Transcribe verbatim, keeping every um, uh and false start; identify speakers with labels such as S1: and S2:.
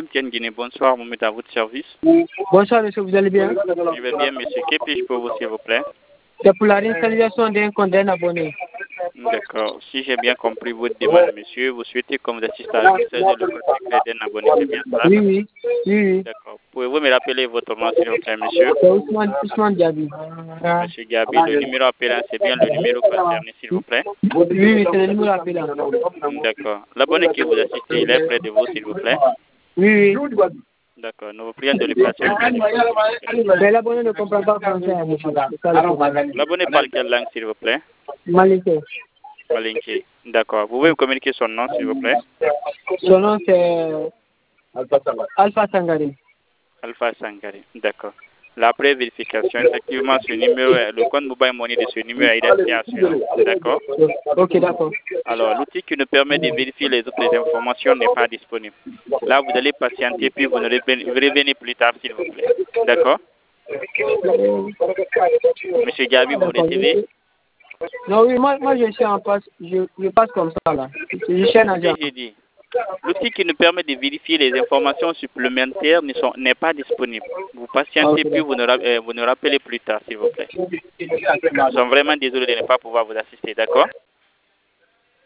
S1: M T N Guinée, bonsoir, Mohamed, à votre service.
S2: Bonsoir, monsieur, vous allez bien?
S1: Je vais bien, monsieur. Que puis-je pour vous, s'il vous plaît?
S2: C'est pour la réinstallation d'un compte d'un abonné.
S1: D'accord. Si j'ai bien compris votre demande, monsieur, vous souhaitez qu'on vous assiste à réinstaller le code secret d'un abonné, c'est bien ça?
S2: Oui, oui, oui, oui.
S1: D'accord. Pouvez-vous me rappeler votre nom, s'il vous plaît, monsieur?
S2: C'est Ousmane, Ousmane Diaby.
S1: Monsieur Gabi, le numéro appelant, c'est bien le numéro concerné, s'il vous plaît?
S2: Oui, oui, c'est le numéro appelant.
S1: D'accord. L'abonné qui vous assiste, il est près de vous, s'il vous plaît?
S2: Oui, oui.
S1: D'accord. Nous vous prions de le patienter.
S2: Mais l'abonné ne comprend pas français, monsieur. C'est ça le problème.
S1: L'abonné parle quelle langue, s'il vous plaît?
S2: Malinké.
S1: Malinké. D'accord. Vous pouvez me communiquer son nom, s'il vous plaît?
S2: Son nom, c'est Alpha Sangari.
S1: Alpha Sangari. D'accord. La pré-vérification, effectivement, ce numéro, le compte mobile money de ce numéro est identifié à celui-là. D'accord?
S2: Ok, d'accord.
S1: Alors, l'outil qui nous permet de vérifier les autres informations n'est pas disponible. Là, vous allez patienter, puis vous nous revenez, vous revenez plus tard, s'il vous plaît. D'accord? Monsieur Gabi, vous recevez?
S2: Non, oui, moi, moi je suis en passe, je, je passe comme ça, là. Je suis un agent.
S1: J'ai dit. L'outil qui nous permet de vérifier les informations supplémentaires ne sont- n'est pas disponible. Vous patientez, puis vous nous, ra- euh, vous nous rappelez plus tard, s'il vous plaît. Nous sommes vraiment désolés de ne pas pouvoir vous assister, d'accord?